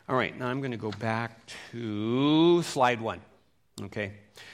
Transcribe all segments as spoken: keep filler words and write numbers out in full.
All right, now I'm going to go back to slide one. Okay.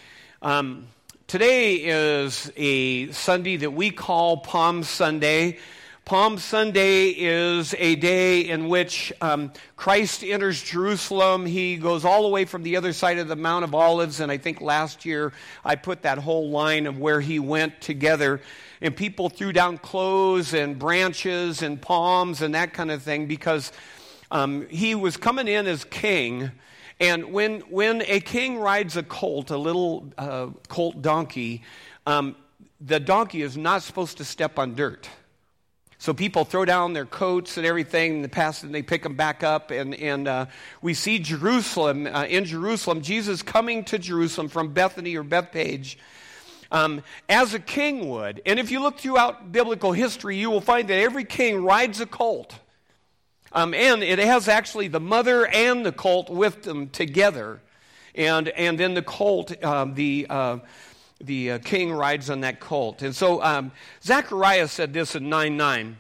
Um, today is a Sunday that we call Palm Sunday. Palm Sunday is a day in which um, Christ enters Jerusalem. He goes all the way from the other side of the Mount of Olives, and I think last year I put that whole line of where he went together, and people threw down clothes and branches and palms and that kind of thing because um, he was coming in as king. And when when a king rides a colt, a little uh, colt donkey, um, the donkey is not supposed to step on dirt. So people throw down their coats and everything in the past, and they pick them back up. And, and uh, we see Jerusalem, uh, in Jerusalem, Jesus coming to Jerusalem from Bethany or Bethpage um, as a king would. And if you look throughout biblical history, you will find that every king rides a colt. Um, and it has actually the mother and the colt with them together. And, and then the colt, um, the... Uh, The uh, king rides on that colt. And so um, Zechariah said this in nine nine.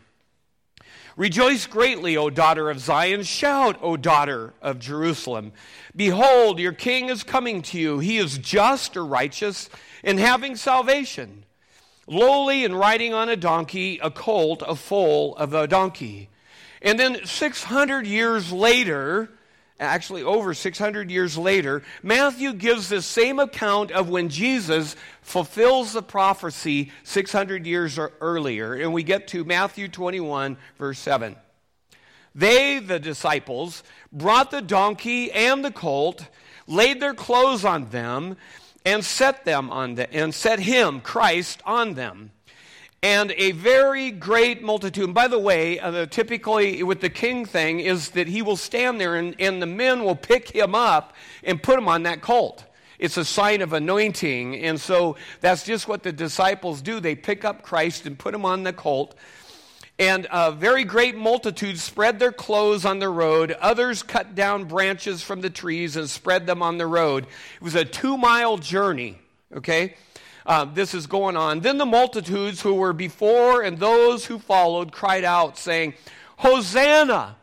Rejoice greatly, O daughter of Zion. Shout, O daughter of Jerusalem. Behold, your king is coming to you. He is just or righteous and having salvation. Lowly and riding on a donkey, a colt, a foal of a donkey. And then six hundred years later, actually over six hundred years later, Matthew gives this same account of when Jesus fulfills the prophecy six hundred years earlier. And we get to Matthew twenty-one, verse seven. They, the disciples, brought the donkey and the colt, laid their clothes on them, and set them on the, and set him, Christ, on them. And a very great multitude. And by the way, uh, the, typically with the king thing is that he will stand there and, and the men will pick him up and put him on that colt. It's a sign of anointing. And so that's just what the disciples do. They pick up Christ and put him on the colt. And a very great multitude spread their clothes on the road. Others cut down branches from the trees and spread them on the road. It was a two-mile journey, okay? Uh, this is going on. Then the multitudes who were before and those who followed cried out, saying, Hosanna!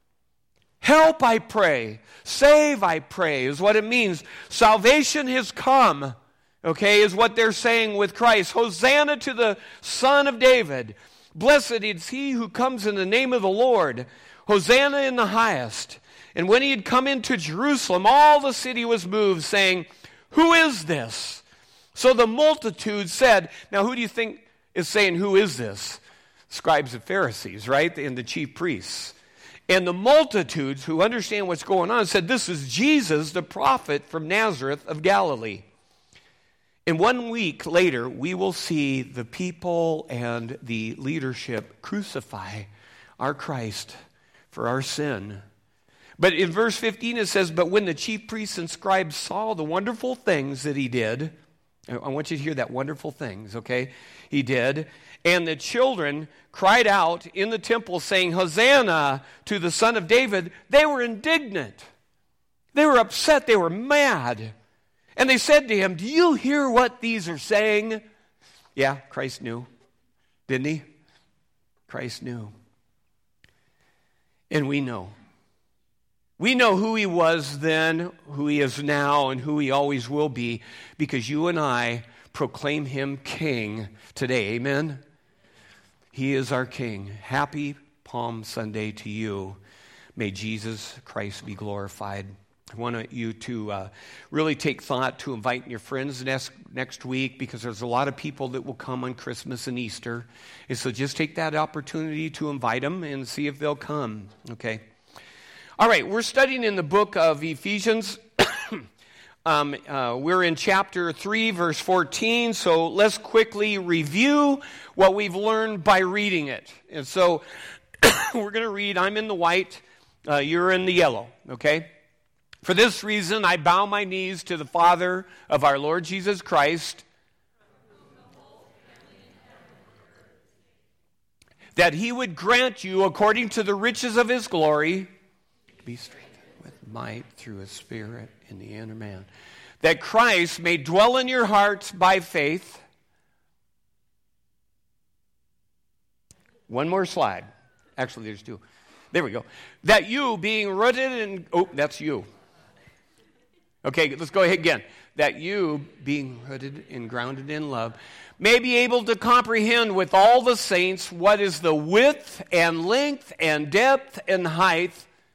Help, I pray. Save, I pray, is what it means. Salvation has come, okay, is what they're saying with Christ. Hosanna to the Son of David. Blessed is he who comes in the name of the Lord. Hosanna in the highest. And when he had come into Jerusalem, all the city was moved, saying, Who is this? So the multitude said, now who do you think is saying, who is this? Scribes and Pharisees, right? And the chief priests. And the multitudes who understand what's going on said, this is Jesus, the prophet from Nazareth of Galilee. And one week later, we will see the people and the leadership crucify our Christ for our sin. But in verse fifteen it says, but when the chief priests and scribes saw the wonderful things that he did, I want you to hear that wonderful things, okay? He did. And the children cried out in the temple saying, Hosanna to the Son of David. They were indignant. They were upset. They were mad. And they said to him, do you hear what these are saying? Yeah, Christ knew. Didn't he? Christ knew. And we know. We know who he was then, who he is now, and who he always will be, because you and I proclaim him king today. Amen? He is our king. Happy Palm Sunday to you. May Jesus Christ be glorified. I want you to uh, really take thought to inviting your friends next, next week, because there's a lot of people that will come on Christmas and Easter. And so just take that opportunity to invite them and see if they'll come, okay? All right, we're studying in the book of Ephesians. um, uh, we're in chapter three, verse fourteen, so let's quickly review what we've learned by reading it. And so we're going to read, I'm in the white, uh, you're in the yellow, okay? For this reason, I bow my knees to the Father of our Lord Jesus Christ, that he would grant you, according to the riches of his glory, be strengthened with might through his Spirit in the inner man, that Christ may dwell in your hearts by faith. One more slide. Actually, there's two. There we go. That you being rooted in, oh, that's you. Okay, let's go ahead again. That you being rooted and grounded in love may be able to comprehend with all the saints what is the width and length and depth and height,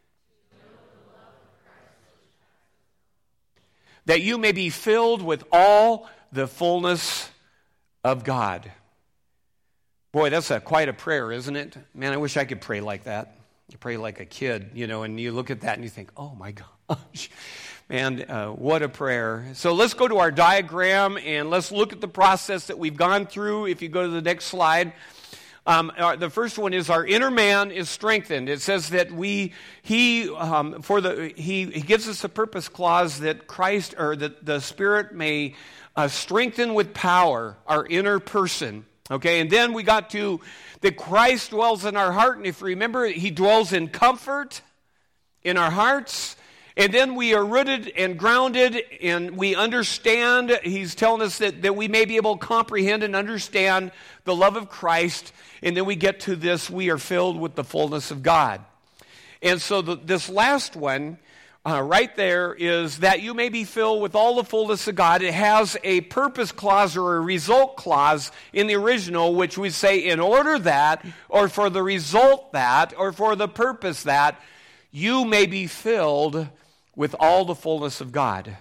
that you may be filled with all the fullness of God. Boy, that's a, quite a prayer, isn't it? Man, I wish I could pray like that. You pray like a kid, you know, and you look at that and you think, oh my gosh, man, uh, what a prayer. So let's go to our diagram and let's look at the process that we've gone through. If you go to the next slide. Um, our, the first one is our inner man is strengthened. It says that we, he, um, for the, he, he gives us a purpose clause that Christ, or that the Spirit may uh, strengthen with power our inner person. Okay, and then we got to that Christ dwells in our heart, and if you remember, he dwells in comfort in our hearts. And then we are rooted and grounded, and we understand, he's telling us that, that we may be able to comprehend and understand the love of Christ. And then we get to this, we are filled with the fullness of God. And so the, this last one, uh, right there, is that you may be filled with all the fullness of God. It has a purpose clause or a result clause in the original, which we say in order that, or for the result that, or for the purpose that, you may be filled with all the fullness of God.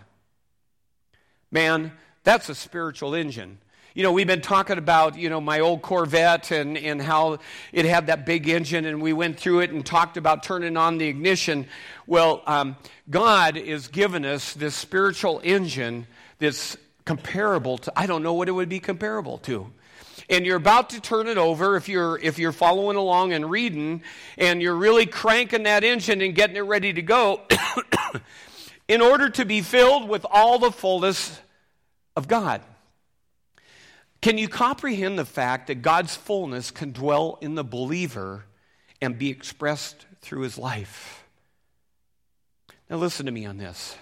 Man, that's a spiritual engine. You know, we've been talking about, you know, my old Corvette and, and how it had that big engine, and we went through it and talked about turning on the ignition. Well, um, God has given us this spiritual engine that's comparable to, I don't know what it would be comparable to. And you're about to turn it over if you're if you're following along and reading, and you're really cranking that engine and getting it ready to go in order to be filled with all the fullness of God. Can you comprehend the fact that God's fullness can dwell in the believer and be expressed through his life? Now listen to me on this.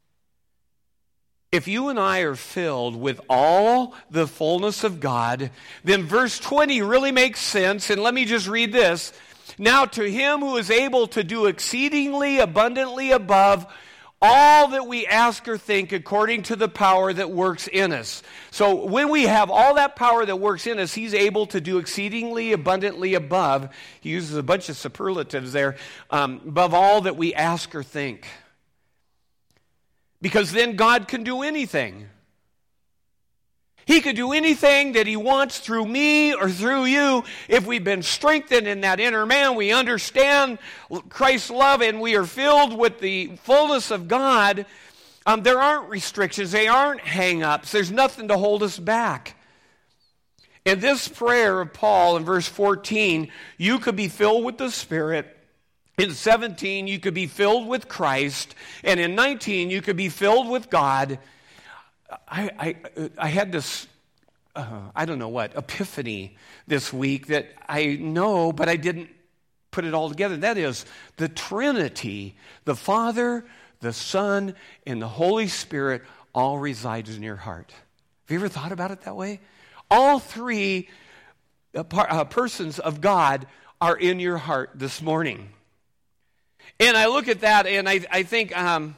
If you and I are filled with all the fullness of God, then verse twenty really makes sense. And let me just read this. Now to him who is able to do exceedingly abundantly above all that we ask or think according to the power that works in us. So when we have all that power that works in us, he's able to do exceedingly abundantly above. He uses a bunch of superlatives there. Um, above all that we ask or think. Because then God can do anything. He could do anything that he wants through me or through you if we've been strengthened in that inner man. We understand Christ's love and we are filled with the fullness of God. Um, there aren't restrictions. They aren't hang-ups. There's nothing to hold us back. In this prayer of Paul in verse fourteen, you could be filled with the Spirit. In seventeen, you could be filled with Christ. And in nineteen, you could be filled with God. I, I, I had this, uh, I don't know what, epiphany this week that I know, but I didn't put it all together. That is the Trinity, the Father, the Son, and the Holy Spirit all resides in your heart. Have you ever thought about it that way? All three uh, par- uh, persons of God are in your heart this morning. And I look at that and I, I think, um,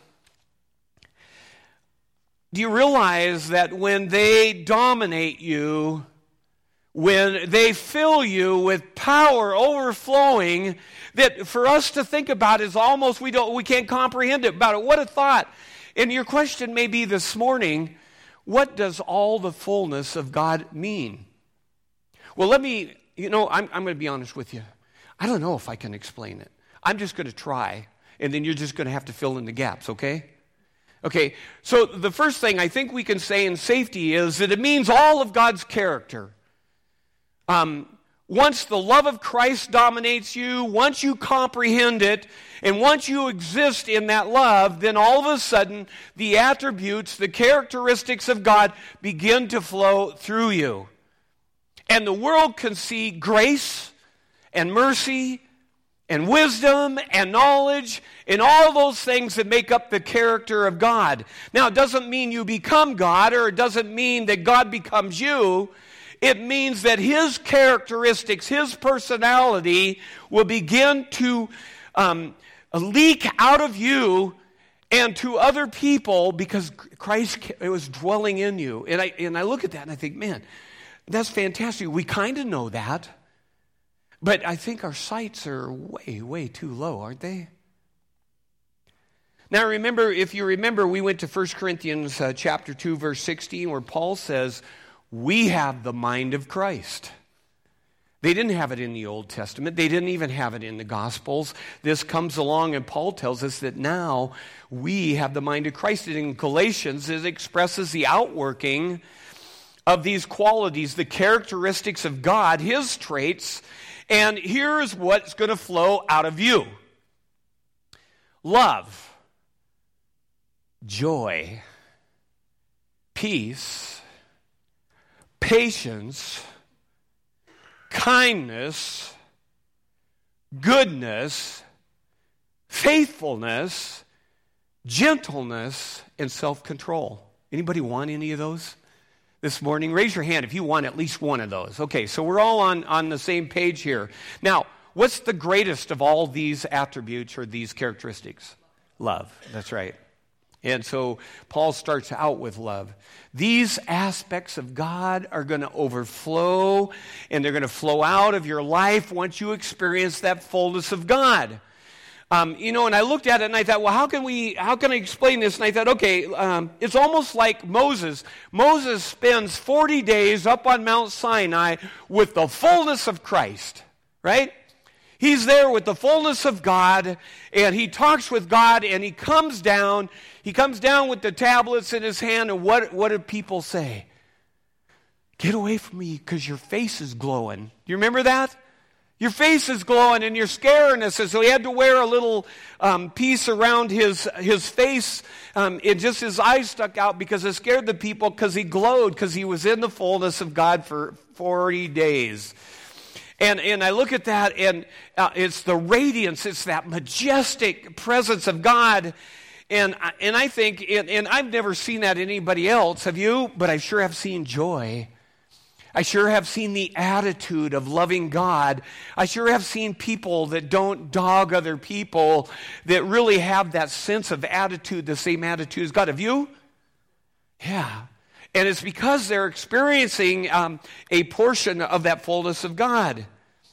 do you realize that when they dominate you, when they fill you with power overflowing, that for us to think about is almost, we don't, we can't comprehend it about it. What a thought. And your question may be this morning, what does all the fullness of God mean? Well, let me, you know, I'm, I'm going to be honest with you. I don't know if I can explain it. I'm just going to try, and then you're just going to have to fill in the gaps, okay? Okay, so the first thing I think we can say in safety is that it means all of God's character. Um, once the love of Christ dominates you, once you comprehend it, and once you exist in that love, then all of a sudden the attributes, the characteristics of God begin to flow through you. And the world can see grace and mercy and wisdom and knowledge and all those things that make up the character of God. Now, it doesn't mean you become God, or it doesn't mean that God becomes you. It means that his characteristics, his personality will begin to um, leak out of you and to other people because Christ was dwelling in you. And I, and I look at that and I think, man, that's fantastic. We kind of know that. But I think our sights are way, way too low, aren't they? Now remember, if you remember, we went to First Corinthians uh, chapter two, verse sixteen, where Paul says, we have the mind of Christ. They didn't have it in the Old Testament. They didn't even have it in the Gospels. This comes along and Paul tells us that now we have the mind of Christ. And in Galatians, it expresses the outworking of these qualities, the characteristics of God, his traits. And here's what's going to flow out of you. Love, joy, peace, patience, kindness, goodness, faithfulness, gentleness, and self-control. Anybody want any of those this morning? Raise your hand if you want at least one of those. Okay, so we're all on, on the same page here. Now, what's the greatest of all these attributes or these characteristics? Love. That's right. And so Paul starts out with love. These aspects of God are going to overflow, and they're going to flow out of your life once you experience that fullness of God. Um, you know, and I looked at it and I thought, well, how can we, how can I explain this? And I thought, okay, um, it's almost like Moses. Moses spends forty days up on Mount Sinai with the fullness of Christ, right? He's there with the fullness of God, and he talks with God, and he comes down. He comes down with the tablets in his hand, and what, what do people say? Get away from me because your face is glowing. Do you remember that? Your face is glowing and you're scaring us. And so he had to wear a little um, piece around his, his face. Um, and just his eyes stuck out because it scared the people because he glowed because he was in the fullness of God for forty days. And and I look at that, and uh, it's the radiance, it's that majestic presence of God. And, and I think, and, and I've never seen that in anybody else, have you? But I sure have seen joy. I sure have seen the attitude of loving God. I sure have seen people that don't dog other people, that really have that sense of attitude, the same attitude as God. Have you? Yeah. And it's because they're experiencing um, a portion of that fullness of God.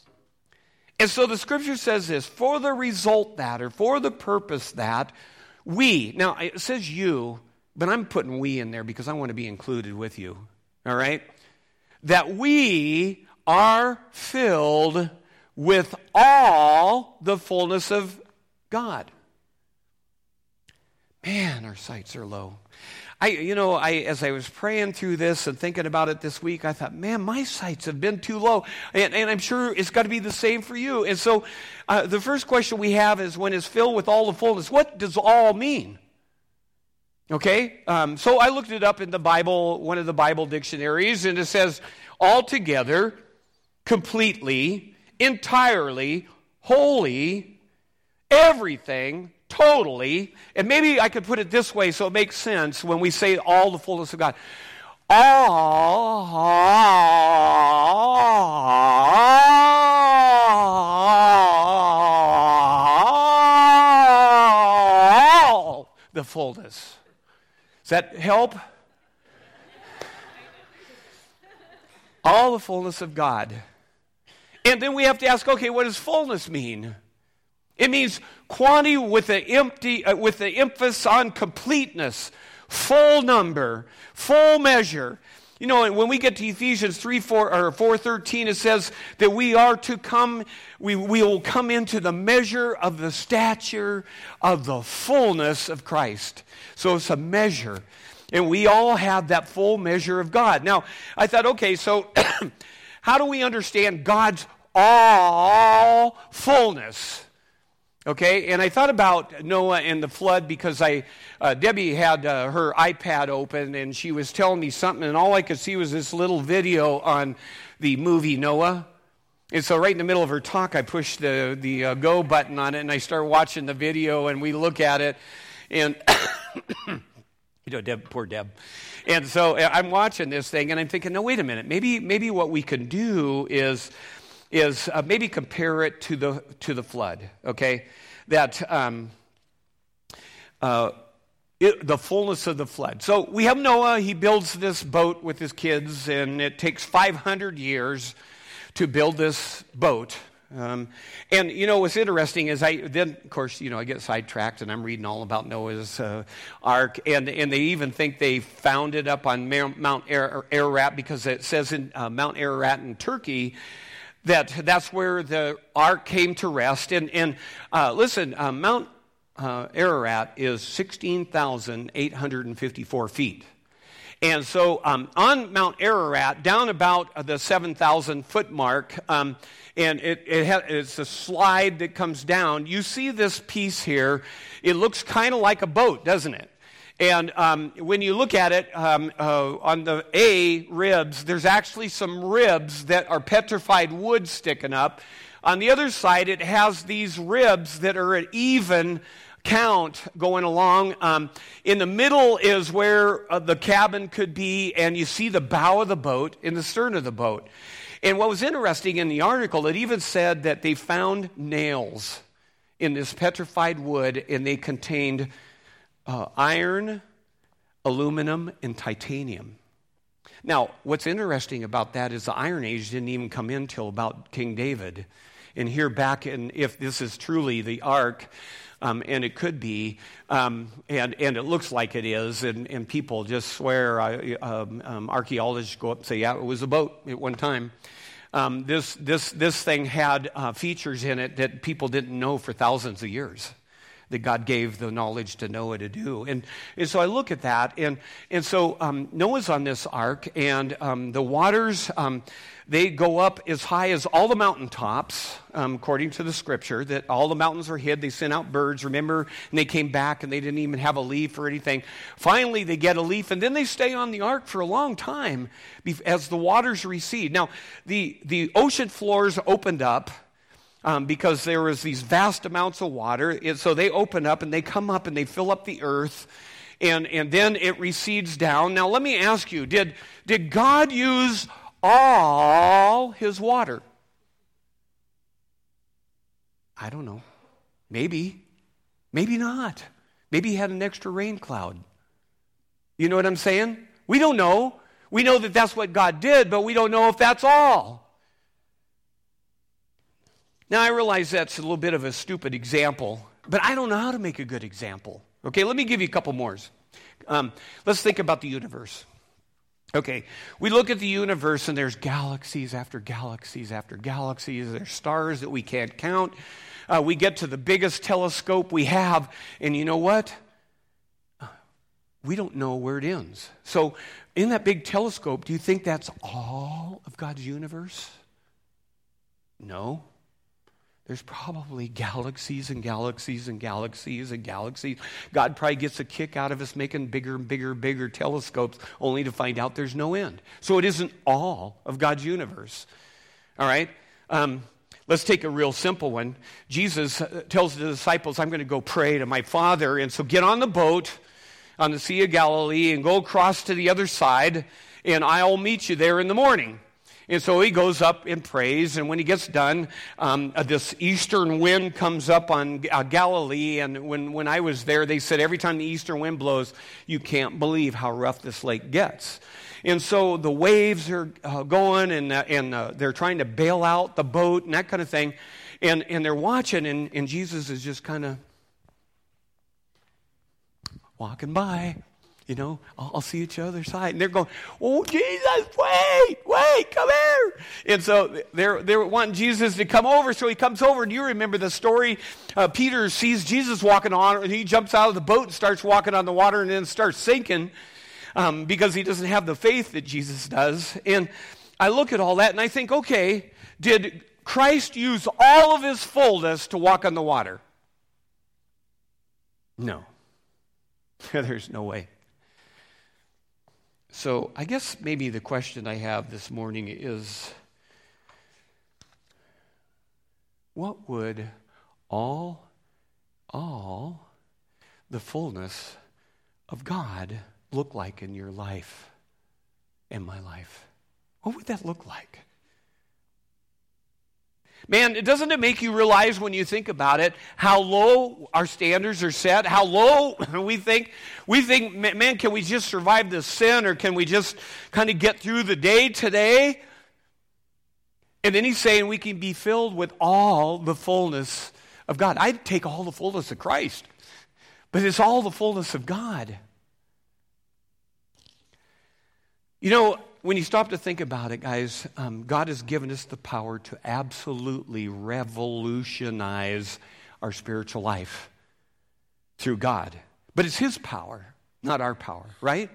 And so the scripture says this, for the result that, or for the purpose that, we, now it says you, but I'm putting we in there because I want to be included with you, all right? That we are filled with all the fullness of God. Man, our sights are low. I, you know, I as I was praying through this and thinking about it this week, I thought, man, my sights have been too low. And, and I'm sure it's got to be the same for you. And so uh, the first question we have is, when it's filled with all the fullness, what does all mean? Okay, um, so I looked it up in the Bible, one of the Bible dictionaries, and it says, altogether, completely, entirely, wholly, everything, totally. And maybe I could put it this way so it makes sense when we say all the fullness of God. All the fullness. Does that help? All the fullness of God. And then we have to ask, okay, what does fullness mean? It means quantity with the empty, uh, with the emphasis on completeness, full number, full measure. You know, when we get to Ephesians three, four, or four thirteen, it says that we are to come, we, we will come into the measure of the stature of the fullness of Christ. So it's a measure. And we all have that full measure of God. Now, I thought, okay, so how do we understand God's all fullness? Okay, and I thought about Noah and the flood because I, uh, Debbie had uh, her iPad open and she was telling me something, and all I could see was this little video on the movie Noah. And so right in the middle of her talk, I pushed the, the uh, go button on it, and I started watching the video, and we look at it, and You know, Deb, poor Deb. And so I'm watching this thing, and I'm thinking, no, wait a minute. Maybe, maybe what we can do is, is uh, maybe compare it to the to the flood. Okay, that um, uh, it, the fullness of the flood. So we have Noah. He builds this boat with his kids, and it takes five hundred years to build this boat. Um, and, you know, what's interesting is I then, of course, you know, I get sidetracked and I'm reading all about Noah's uh, ark. And, and they even think they found it up on Mount Ararat because it says in uh, Mount Ararat in Turkey that that's where the ark came to rest. And, and uh, listen, uh, Mount uh, Ararat is sixteen thousand eight hundred fifty-four feet. And so um, on Mount Ararat, down about the seven thousand foot mark, um, and it, it ha- it's a slide that comes down. You see this piece here. It looks kind of like a boat, doesn't it? And um, when you look at it, um, uh, on the A ribs, there's actually some ribs that are petrified wood sticking up. On the other side, it has these ribs that are at even count going along. Um, in the middle is where uh, the cabin could be, and you see the bow of the boat and the stern of the boat. And what was interesting in the article, it even said that they found nails in this petrified wood, and they contained uh, iron, aluminum, and titanium. Now, what's interesting about that is the Iron Age didn't even come in till about King David. And here back in, if this is truly the ark, Um, and it could be, um, and, and it looks like it is, and, and people just swear, uh, um, um, archaeologists go up and say, yeah, it was a boat at one time. Um, this, this, this thing had uh, features in it that people didn't know for thousands of years, that God gave the knowledge to Noah to do. And, and so I look at that, and, and so um, Noah's on this ark, and um, the waters, um, they go up as high as all the mountaintops, um, according to the scripture, that all the mountains were hid. They sent out birds, remember, and they came back, and they didn't even have a leaf or anything. Finally, they get a leaf, and then they stay on the ark for a long time as the waters recede. Now, the, the ocean floors opened up, Um, because there was these vast amounts of water. And so they open up and they come up and they fill up the earth, and, and then it recedes down. Now let me ask you, did, did God use all his water? I don't know. Maybe. Maybe not. Maybe he had an extra rain cloud. You know what I'm saying? We don't know. We know that that's what God did, but we don't know if that's all. Now, I realize that's a little bit of a stupid example, but I don't know how to make a good example. Okay, let me give you a couple more. Um, let's think about the universe. Okay, we look at the universe, and there's galaxies after galaxies after galaxies. There's stars that we can't count. Uh, we get to the biggest telescope we have, and you know what? We don't know where it ends. So, in that big telescope, do you think that's all of God's universe? No. There's probably galaxies and galaxies and galaxies and galaxies. God probably gets a kick out of us making bigger and bigger and bigger telescopes only to find out there's no end. So it isn't all of God's universe. All right? Um, let's take a real simple one. Jesus tells the disciples, I'm going to go pray to my Father. And so get on the boat on the Sea of Galilee and go across to the other side, and I'll meet you there in the morning. And so he goes up and prays, and when he gets done, um, uh, this eastern wind comes up on uh, Galilee, and when, when I was there, they said every time the eastern wind blows, you can't believe how rough this lake gets. And so the waves are uh, going, and, uh, and uh, they're trying to bail out the boat and that kind of thing, and, and they're watching, and, and Jesus is just kind of walking by. You know, I'll, I'll see you at the other side. And they're going, oh, Jesus, wait, wait, come here. And so they're, they're wanting Jesus to come over. So he comes over. And you remember the story. Uh, Peter sees Jesus walking on, and he jumps out of the boat and starts walking on the water and then starts sinking um, because he doesn't have the faith that Jesus does. And I look at all that and I think, okay, did Christ use all of his fullness to walk on the water? No. There's no way. So I guess maybe the question I have this morning is, what would all, all the fullness of God look like in your life and my life? What would that look like? Man, doesn't it make you realize when you think about it how low our standards are set? How low we think, we think, man, can we just survive this sin, or can we just kind of get through the day today? And then he's saying we can be filled with all the fullness of God. I'd take all the fullness of Christ, but it's all the fullness of God. You know, when you stop to think about it, guys, um, God has given us the power to absolutely revolutionize our spiritual life through God. But it's His power, not our power, right?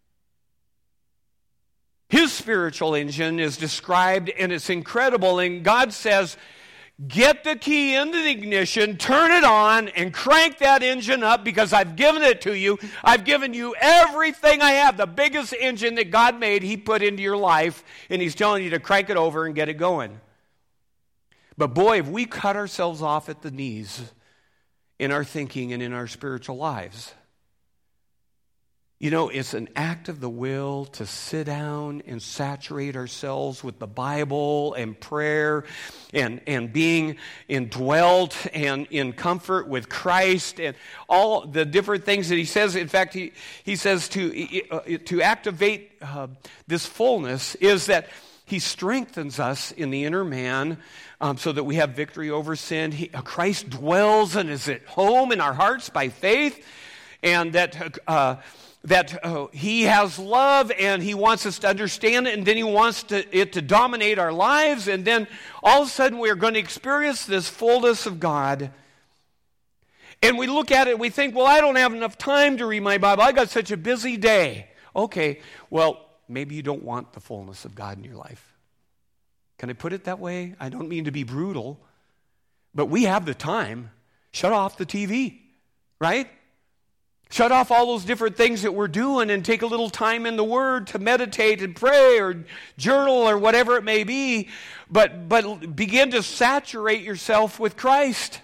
His spiritual engine is described, and it's incredible. And God says, get the key into the ignition, turn it on, and crank that engine up, because I've given it to you. I've given you everything I have. The biggest engine that God made, He put into your life, and He's telling you to crank it over and get it going. But boy, if we cut ourselves off at the knees in our thinking and in our spiritual lives, you know, it's an act of the will to sit down and saturate ourselves with the Bible and prayer and, and being indwelt and in comfort with Christ and all the different things that he says. In fact, he, he says to, uh, to activate uh, this fullness is that he strengthens us in the inner man um, so that we have victory over sin. He, uh, Christ dwells and is at home in our hearts by faith, and that... Uh, that uh, he has love, and he wants us to understand it, and then he wants to, it to dominate our lives, and then all of a sudden we're going to experience this fullness of God. And we look at it and we think, well, I don't have enough time to read my Bible. I got such a busy day. Okay, well, maybe you don't want the fullness of God in your life. Can I put it that way? I don't mean to be brutal, but we have the time. Shut off the T V, right? Shut off all those different things that we're doing and take a little time in the Word to meditate and pray or journal or whatever it may be. But, but begin to saturate yourself with Christ.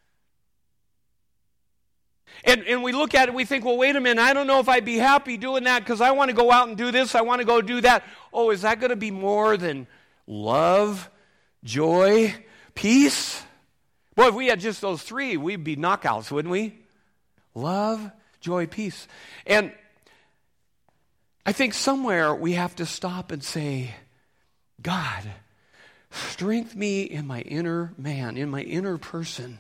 And, and we look at it and we think, well, wait a minute, I don't know if I'd be happy doing that because I want to go out and do this, I want to go do that. Oh, is that going to be more than love, joy, peace? Boy, if we had just those three, we'd be knockouts, wouldn't we? Love, joy, peace. And I think somewhere we have to stop and say, God, strengthen me in my inner man, in my inner person.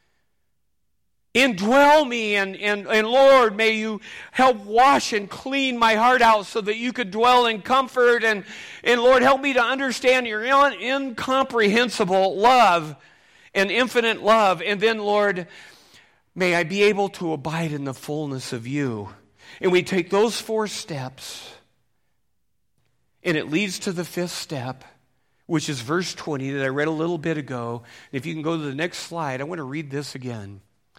Indwell me, and, and, and Lord, may you help wash and clean my heart out so that you could dwell in comfort. And, and Lord, help me to understand your in, incomprehensible love and infinite love. And then, Lord, may I be able to abide in the fullness of you. And we take those four steps, and it leads to the fifth step, which is verse twenty that I read a little bit ago. If you can go to the next slide, I want to read this again.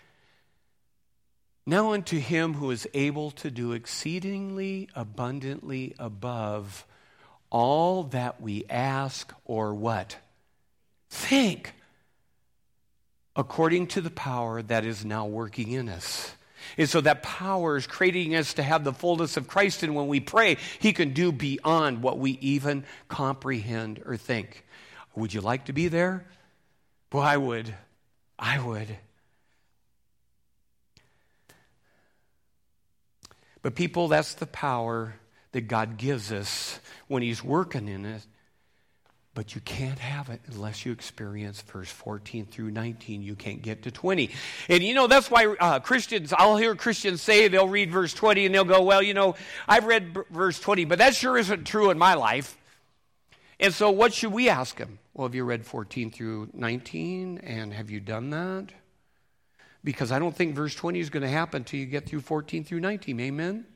Now unto him who is able to do exceedingly abundantly above all that we ask or what? Think. According to the power that is now working in us. And so that power is creating us to have the fullness of Christ. And when we pray, he can do beyond what we even comprehend or think. Would you like to be there? Well, I would. I would. But people, that's the power that God gives us when he's working in it. But you can't have it unless you experience verse fourteen through nineteen. You can't get to twenty. And you know, that's why uh, Christians, I'll hear Christians say, they'll read verse twenty and they'll go, well, you know, I've read b- verse twenty, but that sure isn't true in my life. And so what should we ask them? Well, have you read fourteen through nineteen? And have you done that? Because I don't think verse twenty is going to happen until you get through fourteen through nineteen. Amen?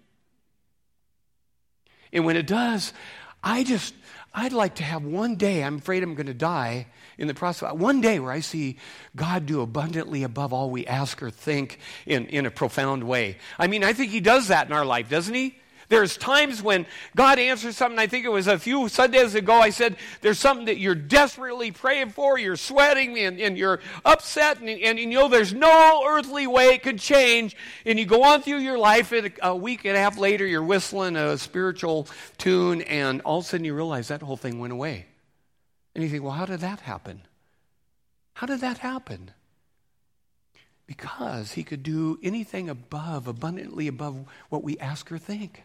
And when it does, I just... I'd like to have one day, I'm afraid I'm going to die in the process, one day where I see God do abundantly above all we ask or think in, in a profound way. I mean, I think he does that in our life, doesn't he? There's times when God answers something. I think it was a few Sundays ago I said, there's something that you're desperately praying for, you're sweating and, and you're upset, and, and you know there's no earthly way it could change, and you go on through your life, and a week and a half later you're whistling a spiritual tune, and all of a sudden you realize that whole thing went away. And you think, well, how did that happen? How did that happen? Because he could do anything above, abundantly above what we ask or think.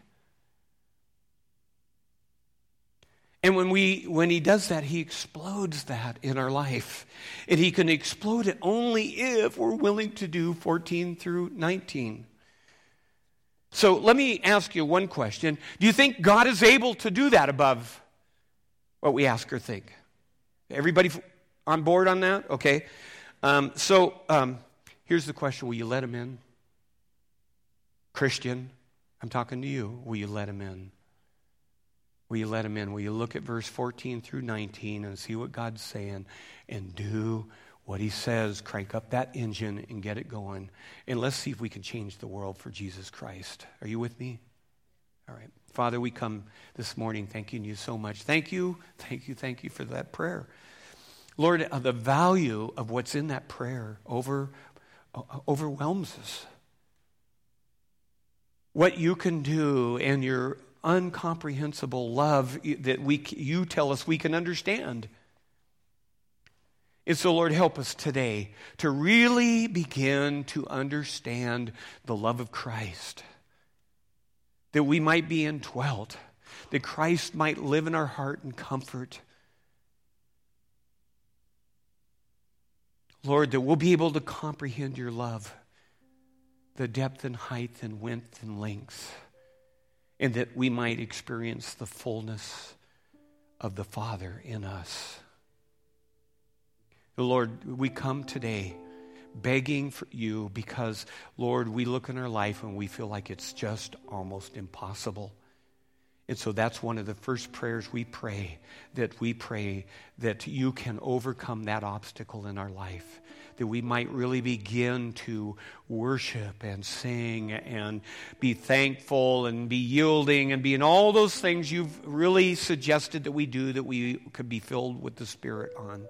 And when we when he does that, he explodes that in our life. And he can explode it only if we're willing to do fourteen through nineteen. So let me ask you one question. Do you think God is able to do that above what we ask or think? Everybody on board on that? Okay. Um, so um, here's the question. Will you let him in? Christian, I'm talking to you. Will you let him in? Will you let him in? Will you look at verse fourteen through nineteen and see what God's saying and do what he says? Crank up that engine and get it going. And let's see if we can change the world for Jesus Christ. Are you with me? All right. Father, we come this morning thanking you so much. Thank you, thank you, thank you for that prayer. Lord, uh, the value of what's in that prayer over, uh, overwhelms us. What you can do and your incomprehensible love that we you tell us we can understand. And so, Lord, help us today to really begin to understand the love of Christ, that we might be indwelt, that Christ might live in our heart and comfort. Lord, that we'll be able to comprehend your love, the depth and height and width and length, and that we might experience the fullness of the Father in us. Lord, we come today begging for you because, Lord, we look in our life and we feel like it's just almost impossible. And so that's one of the first prayers we pray, that we pray that you can overcome that obstacle in our life, that we might really begin to worship and sing and be thankful and be yielding and be in all those things you've really suggested that we do, that we could be filled with the Spirit on.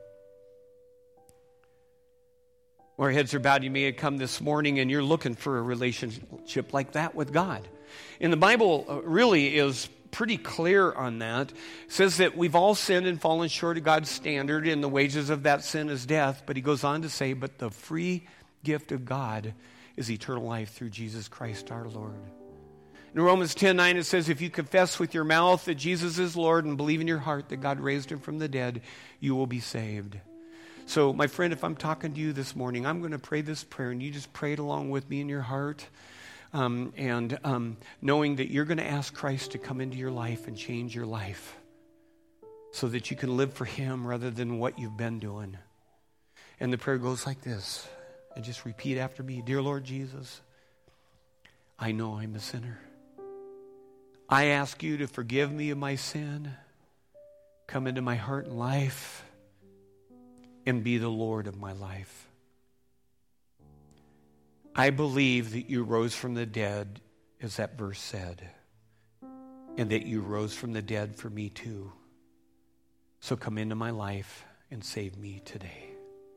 Our heads are bowed. You may have come this morning and you're looking for a relationship like that with God. And the Bible really is pretty clear on that. It says that we've all sinned and fallen short of God's standard, and the wages of that sin is death. But he goes on to say, but the free gift of God is eternal life through Jesus Christ our Lord. In Romans ten nine it says, if you confess with your mouth that Jesus is Lord and believe in your heart that God raised him from the dead, you will be saved. So, my friend, if I'm talking to you this morning, I'm going to pray this prayer, and you just pray it along with me in your heart. Um, and um, knowing that you're going to ask Christ to come into your life and change your life so that you can live for him rather than what you've been doing. And the prayer goes like this, and just repeat after me. Dear Lord Jesus, I know I'm a sinner. I ask you to forgive me of my sin, come into my heart and life, and be the Lord of my life. I believe that you rose from the dead, as that verse said, and that you rose from the dead for me too. So come into my life and save me today.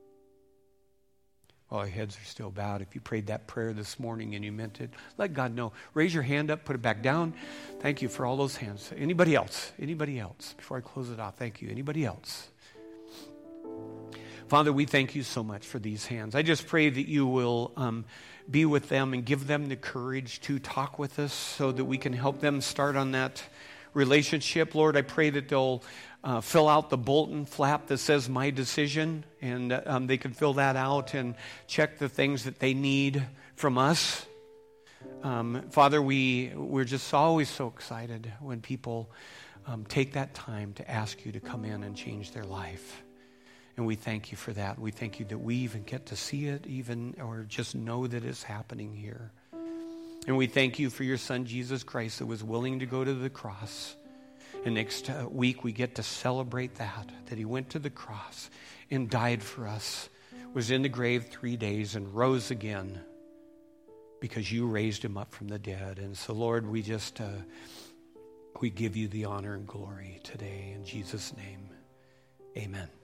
While our heads are still bowed, if you prayed that prayer this morning and you meant it, let God know. Raise your hand up, put it back down. Thank you for all those hands. Anybody else? Anybody else? Before I close it off, thank you. Anybody else? Father, we thank you so much for these hands. I just pray that you will um, be with them and give them the courage to talk with us so that we can help them start on that relationship. Lord, I pray that they'll uh, fill out the bulletin flap that says my decision, and um, they can fill that out and check the things that they need from us. Um, Father, we, we're just always so excited when people um, take that time to ask you to come in and change their life. And we thank you for that. We thank you that we even get to see it, even or just know that it's happening here. And we thank you for your son, Jesus Christ, that was willing to go to the cross. And next uh, week we get to celebrate that, that he went to the cross and died for us, was in the grave three days and rose again because you raised him up from the dead. And so, Lord, we just, uh, we give you the honor and glory today in Jesus' name. Amen.